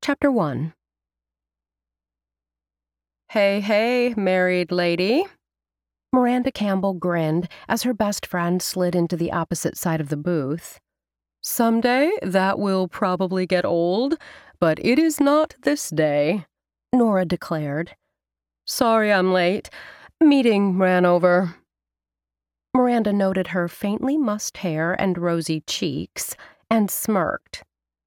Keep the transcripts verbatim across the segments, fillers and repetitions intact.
Chapter one. Hey, hey, married lady. Miranda Campbell grinned as her best friend slid into the opposite side of the booth. Someday that will probably get old, but it is not this day, Nora declared. Sorry I'm late. Meeting ran over. Miranda noted her faintly mussed hair and rosy cheeks and smirked.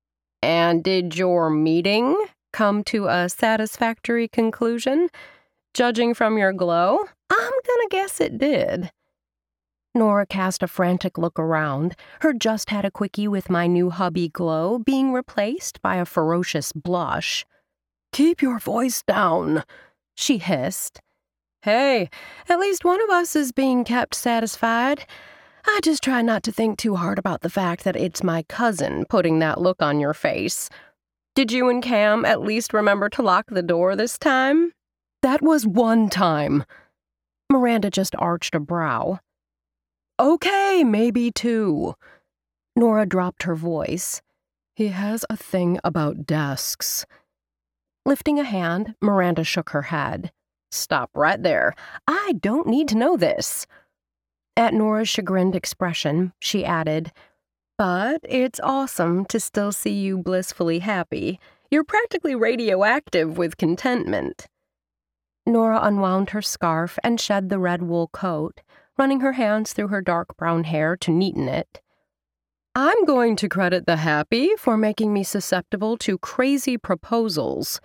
And did your meeting come to a satisfactory conclusion? Judging from your glow, I'm gonna guess it did. Nora cast a frantic look around, her just had a quickie with my new hubby glow being replaced by a ferocious blush. Keep your voice down, she hissed. Hey, at least one of us is being kept satisfied. I just try not to think too hard about the fact that it's my cousin putting that look on your face. Did you and Cam at least remember to lock the door this time? That was one time. Miranda just arched a brow. Okay, maybe two. Nora dropped her voice. He has a thing about desks. Lifting a hand, Miranda shook her head. Stop right there. I don't need to know this. At Nora's chagrined expression, she added, But it's awesome to still see you blissfully happy. You're practically radioactive with contentment. Nora unwound her scarf and shed the red wool coat, running her hands through her dark brown hair to neaten it. I'm going to credit the happy for making me susceptible to crazy proposals.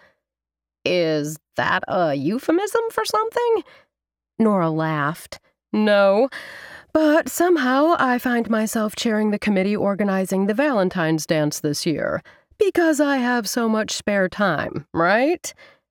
Is that a euphemism for something? Nora laughed. No, but somehow I find myself chairing the committee organizing the Valentine's dance this year, because I have so much spare time, right?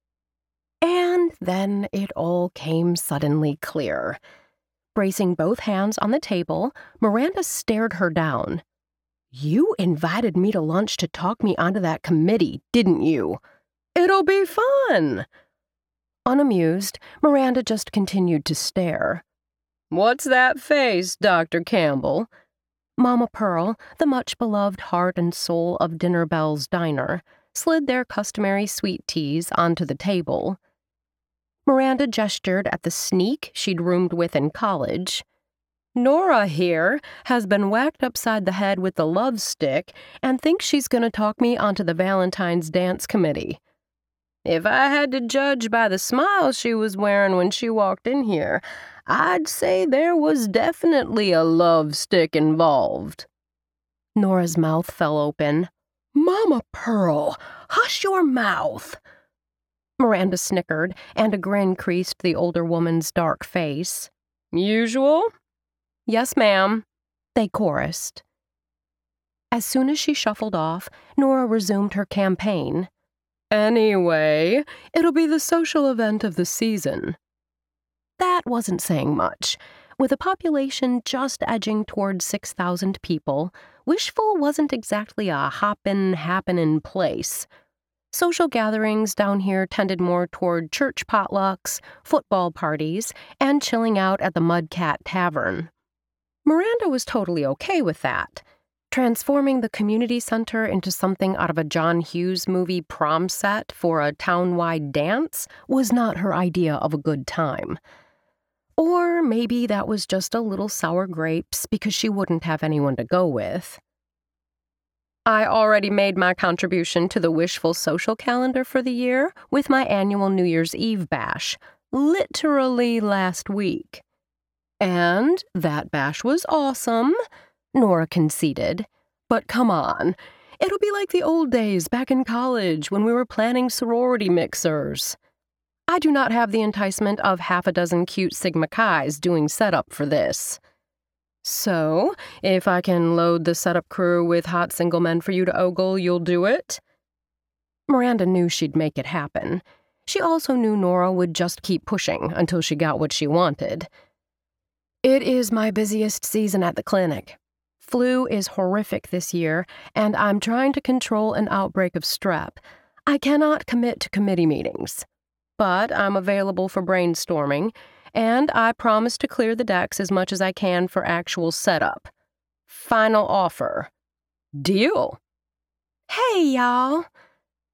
And then it all came suddenly clear. Bracing both hands on the table, Miranda stared her down. You invited me to lunch to talk me onto that committee, didn't you? It'll be fun. Unamused, Miranda just continued to stare. What's that face, Doctor Campbell? Mama Pearl, the much-beloved heart and soul of Dinner Bell's Diner, slid their customary sweet teas onto the table. Miranda gestured at the sneak she'd roomed with in college. Nora here has been whacked upside the head with the love stick and thinks she's going to talk me onto the Valentine's dance committee. If I had to judge by the smile she was wearing when she walked in here, I'd say there was definitely a love stick involved. Nora's mouth fell open. Mama Pearl, hush your mouth. Miranda snickered, and a grin creased the older woman's dark face. Usual? Yes, ma'am, they chorused. As soon as she shuffled off, Nora resumed her campaign. Anyway, it'll be the social event of the season. That wasn't saying much. With a population just edging toward six thousand people, Wishful wasn't exactly a hoppin', happenin' place. Social gatherings down here tended more toward church potlucks, football parties, and chilling out at the Mudcat Tavern. Miranda was totally okay with that. Transforming the community center into something out of a John Hughes movie prom set for a town-wide dance was not her idea of a good time. Or maybe that was just a little sour grapes because she wouldn't have anyone to go with. I already made my contribution to the Wishful social calendar for the year with my annual New Year's Eve bash, literally last week. And that bash was awesome, Nora conceded. But come on, it'll be like the old days back in college when we were planning sorority mixers. I do not have the enticement of half a dozen cute Sigma Chi's doing setup for this. So, if I can load the setup crew with hot single men for you to ogle, you'll do it? Miranda knew she'd make it happen. She also knew Nora would just keep pushing until she got what she wanted. It is my busiest season at the clinic. Flu is horrific this year, and I'm trying to control an outbreak of strep. I cannot commit to committee meetings. But I'm available for brainstorming, and I promise to clear the decks as much as I can for actual setup. Final offer. Deal. Hey, y'all.